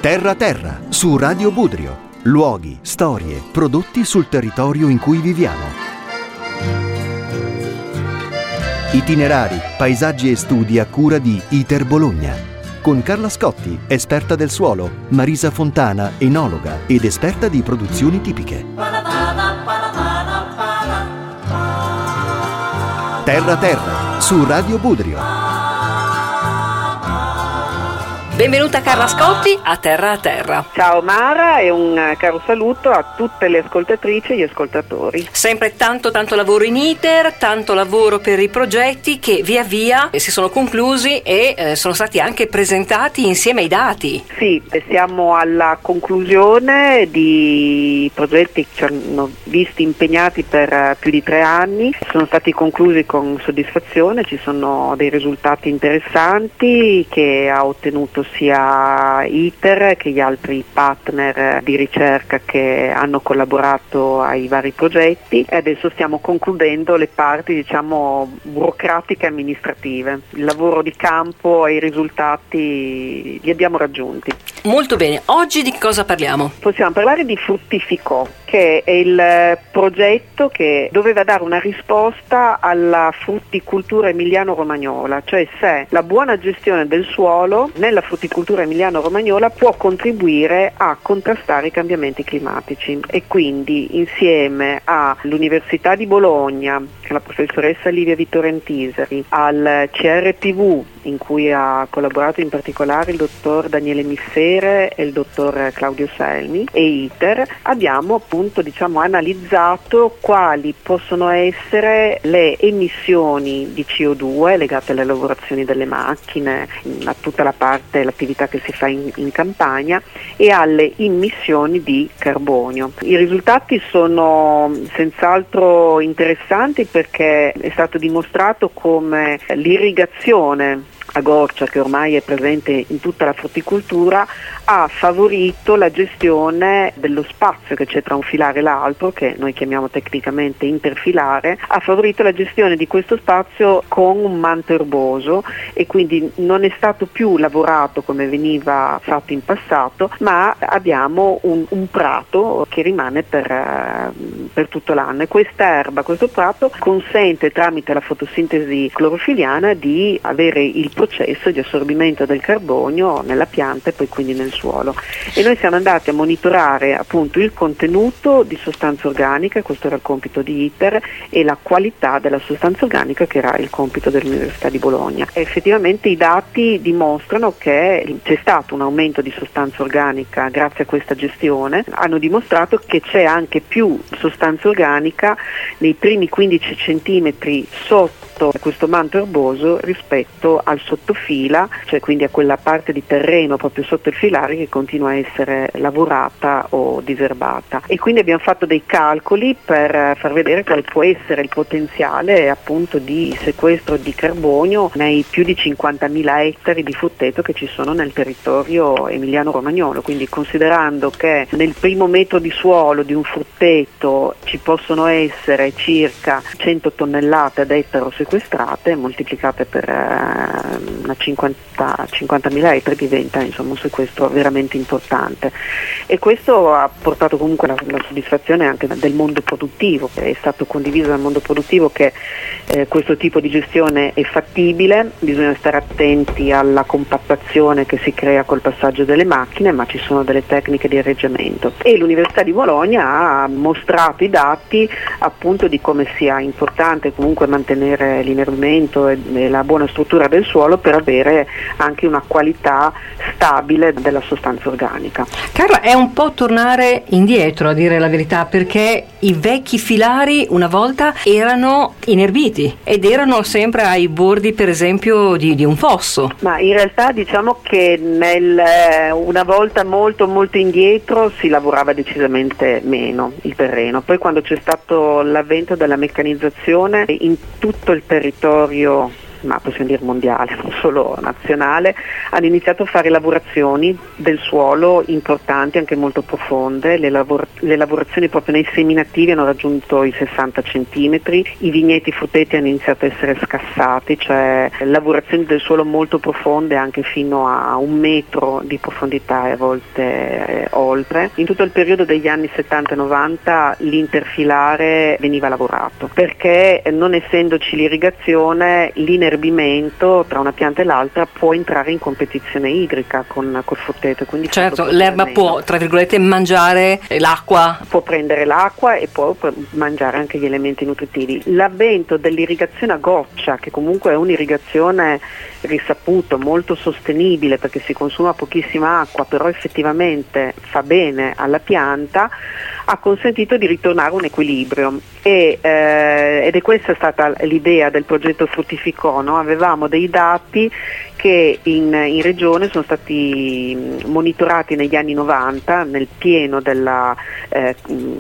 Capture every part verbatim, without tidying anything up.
Terra Terra, su Radio Budrio. Luoghi, storie, prodotti sul territorio in cui viviamo. Itinerari, paesaggi e studi a cura di ITER Bologna. Con Carla Scotti, esperta del suolo, Marisa Fontana, enologa ed esperta di produzioni tipiche. Terra Terra, su Radio Budrio. Benvenuta Carla Scotti a Terra a Terra. Ciao Mara e un caro saluto a tutte le ascoltatrici e gli ascoltatori. Sempre tanto tanto lavoro in iter, tanto lavoro per i progetti che via via si sono conclusi e eh, sono stati anche presentati insieme ai dati. Sì, siamo alla conclusione di progetti che ci hanno visti impegnati per più di tre anni, sono stati conclusi con soddisfazione, ci sono dei risultati interessanti che ha ottenuto sia ITER che gli altri partner di ricerca che hanno collaborato ai vari progetti e adesso stiamo concludendo le parti, diciamo, burocratiche e amministrative. Il lavoro di campo e i risultati li abbiamo raggiunti. Molto bene, oggi di cosa parliamo? Possiamo parlare di Fruttificò, che è il progetto che doveva dare una risposta alla frutticoltura emiliano-romagnola, cioè se la buona gestione del suolo nella frutticoltura emiliano-romagnola può contribuire a contrastare i cambiamenti climatici e quindi insieme all'Università di Bologna, alla professoressa Livia Vittorentiseri, al C R T V in cui ha collaborato in particolare il dottor Daniele Missere e il dottor Claudio Selmi e ITER, abbiamo appunto diciamo analizzato quali possono essere le emissioni di C O due legate alle lavorazioni delle macchine, a tutta la parte, l'attività che si fa in, in campagna e alle emissioni di carbonio. I risultati sono senz'altro interessanti perché è stato dimostrato come l'irrigazione a goccia, che ormai è presente in tutta la frutticoltura, ha favorito la gestione dello spazio che c'è tra un filare e l'altro, che noi chiamiamo tecnicamente interfilare, ha favorito la gestione di questo spazio con un manto erboso e quindi non è stato più lavorato come veniva fatto in passato, ma abbiamo un, un prato che rimane per, per tutto l'anno e questa erba, questo prato consente tramite la fotosintesi clorofiliana di avere il processo di assorbimento del carbonio nella pianta e poi quindi nel suolo. E noi siamo andati a monitorare appunto il contenuto di sostanza organica, questo era il compito di ITER, e la qualità della sostanza organica, che era il compito dell'Università di Bologna. E effettivamente i dati dimostrano che c'è stato un aumento di sostanza organica grazie a questa gestione, hanno dimostrato che c'è anche più sostanza organica nei primi quindici centimetri sotto questo manto erboso rispetto al sottofila, cioè quindi a quella parte di terreno proprio sotto il filare che continua a essere lavorata o diserbata. E quindi abbiamo fatto dei calcoli per far vedere quale può essere il potenziale appunto di sequestro di carbonio nei più di cinquantamila ettari di frutteto che ci sono nel territorio emiliano-romagnolo, quindi considerando che nel primo metro di suolo di un frutteto ci possono essere circa cento tonnellate ad ettaro sequestrate, moltiplicate per eh, una cinquanta, cinquantamila ettari, diventa insomma un sequestro veramente importante e questo ha portato comunque la, la soddisfazione anche del mondo produttivo. È stato condiviso dal mondo produttivo che eh, questo tipo di gestione è fattibile, bisogna stare attenti alla compattazione che si crea col passaggio delle macchine, ma ci sono delle tecniche di arreggiamento e l'Università di Bologna ha mostrato i dati appunto di come sia importante comunque mantenere l'inerbimento e, e la buona struttura del suolo per avere anche una qualità stabile della sostanza organica. Carla, è un po' tornare indietro a dire la verità, perché i vecchi filari una volta erano inerbiti ed erano sempre ai bordi per esempio di, di un fosso. Ma in realtà diciamo che nel, una volta molto molto indietro si lavorava decisamente meno il terreno, poi quando c'è stato l'avvento della meccanizzazione in tutto il territorio ma possiamo dire mondiale, non solo nazionale, hanno iniziato a fare lavorazioni del suolo importanti, anche molto profonde. Le, lavor- le lavorazioni proprio nei seminativi hanno raggiunto i sessanta centimetri, i vigneti frutteti hanno iniziato a essere scassati, cioè lavorazioni del suolo molto profonde, anche fino a un metro di profondità e a volte eh, oltre. In tutto il periodo degli anni settanta e novanta l'interfilare veniva lavorato, perché non essendoci l'irrigazione, l'inerbimento tra una pianta e l'altra può entrare in competizione idrica con col frutteto. Quindi certo, l'erba può, tra virgolette, mangiare l'acqua. Può prendere l'acqua e può mangiare anche gli elementi nutritivi. L'avvento dell'irrigazione a goccia, che comunque è un'irrigazione risaputo, molto sostenibile, perché si consuma pochissima acqua, però effettivamente fa bene alla pianta, ha consentito di ritornare a un equilibrio e, eh, ed è questa stata l'idea del progetto Fruttificò, no? Avevamo dei dati che in, in regione sono stati monitorati negli anni novanta, nel pieno della eh,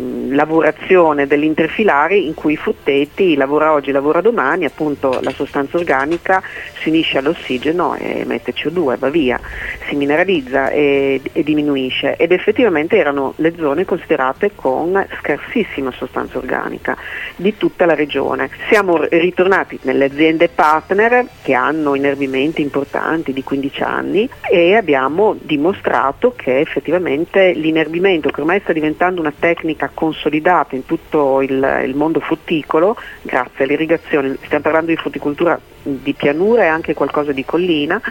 lavorazione dell'interfilare, in cui i frutteti, lavora oggi, lavora domani, appunto la sostanza organica si unisce all'ossigeno e emette C O due, va via, si mineralizza e, e diminuisce, ed effettivamente erano le zone considerate con scarsissima sostanza organica di tutta la regione. Siamo ritornati nelle aziende partner che hanno inerbimenti importanti di quindici anni e abbiamo dimostrato che effettivamente l'inerbimento, che ormai sta diventando una tecnica consolidata in tutto il, il mondo frutticolo grazie all'irrigazione, stiamo parlando di frutticoltura di pianura e anche qualcosa di collina,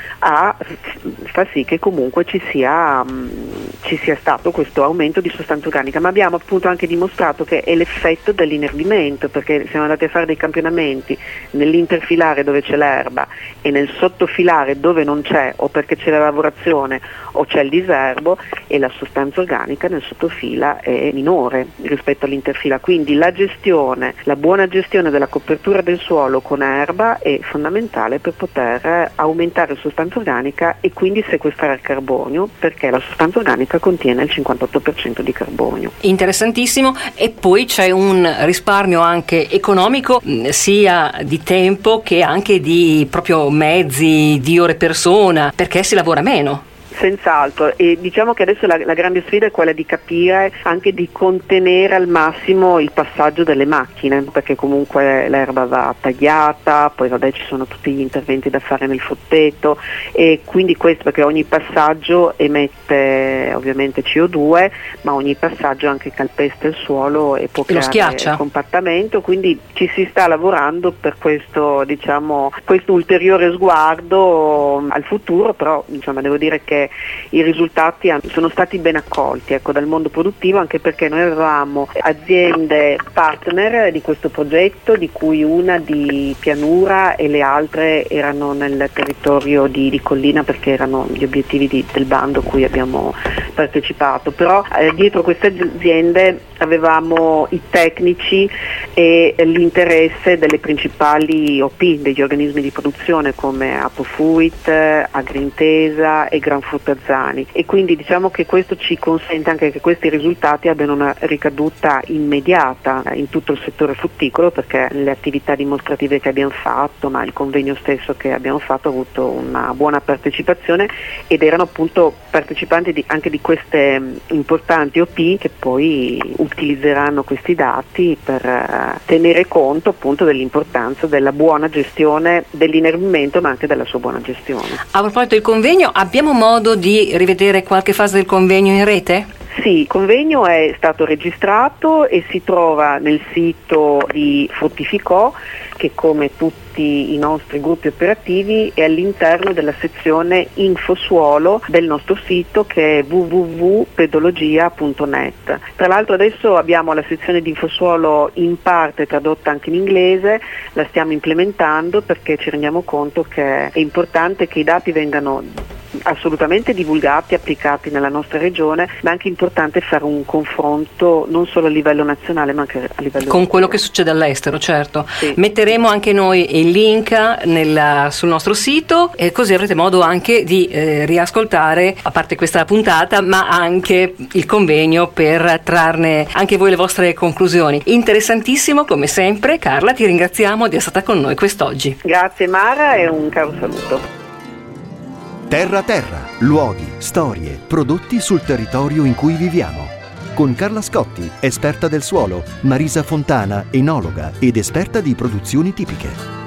a fa sì che comunque ci sia, mh, ci sia stato questo aumento di sostanza organica, ma abbiamo appunto anche dimostrato che è l'effetto dell'inerbimento, perché siamo andati a fare dei campionamenti nell'interfilare dove c'è l'erba e nel sottofilare dove non c'è, o perché c'è la lavorazione o c'è il diserbo, e la sostanza organica nel sottofila è minore rispetto all'interfila. Quindi la gestione, la buona gestione della copertura del suolo con erba è fondamentale per poter aumentare la sostanza organica e quindi sequestrare il carbonio, perché la sostanza organica contiene il cinquantotto per cento di carbonio. Interessantissimo. E poi c'è un risparmio anche economico, sia di tempo che anche di proprio mezzi, di ore persona, perché si lavora meno. Senz'altro, e diciamo che adesso la, la grande sfida è quella di capire, anche di contenere al massimo il passaggio delle macchine, perché comunque l'erba va tagliata, poi vabbè ci sono tutti gli interventi da fare nel frutteto, e quindi questo, perché ogni passaggio emette ovviamente C O due, ma ogni passaggio anche calpesta il suolo e può creare compattamento, quindi ci si sta lavorando per questo, diciamo, questo ulteriore sguardo al futuro, però insomma devo dire che i risultati sono stati ben accolti, ecco, dal mondo produttivo, anche perché noi avevamo aziende partner di questo progetto, di cui una di pianura e le altre erano nel territorio di, di collina, perché erano gli obiettivi di, del bando a cui abbiamo partecipato. Però eh, dietro queste aziende avevamo i tecnici e l'interesse delle principali O P, degli organismi di produzione come Apofuit, Agrintesa e Gran Fruttazzani, e quindi diciamo che questo ci consente anche che questi risultati abbiano una ricaduta immediata in tutto il settore frutticolo, perché le attività dimostrative che abbiamo fatto, ma il convegno stesso che abbiamo fatto, ha avuto una buona partecipazione, ed erano appunto partecipanti di, anche di queste importanti O P che poi utilizzeranno questi dati per uh, tenere conto appunto dell'importanza della buona gestione dell'inerbimento, ma anche della sua buona gestione. A proposito del convegno, abbiamo modo di rivedere qualche fase del convegno in rete? Sì, il convegno è stato registrato e si trova nel sito di Fruttificò, che come tutti i nostri gruppi operativi è all'interno della sezione Infosuolo del nostro sito, che è w w w punto pedologia punto net. Tra l'altro adesso abbiamo la sezione di Infosuolo in parte tradotta anche in inglese, la stiamo implementando perché ci rendiamo conto che è importante che i dati vengano assolutamente divulgati, applicati nella nostra regione, ma è anche importante fare un confronto non solo a livello nazionale ma anche a livello con europeo. quello che succede all'estero, certo. Sì. Metteremo anche noi il link nella, sul nostro sito, e così avrete modo anche di eh, riascoltare, a parte questa puntata, ma anche il convegno per trarne anche voi le vostre conclusioni. Interessantissimo come sempre. Carla, ti ringraziamo di essere stata con noi quest'oggi. Grazie Mara e un caro saluto. Terra Terra, luoghi, storie, prodotti sul territorio in cui viviamo. Con Carla Scotti, esperta del suolo, Marisa Fontana, enologa ed esperta di produzioni tipiche.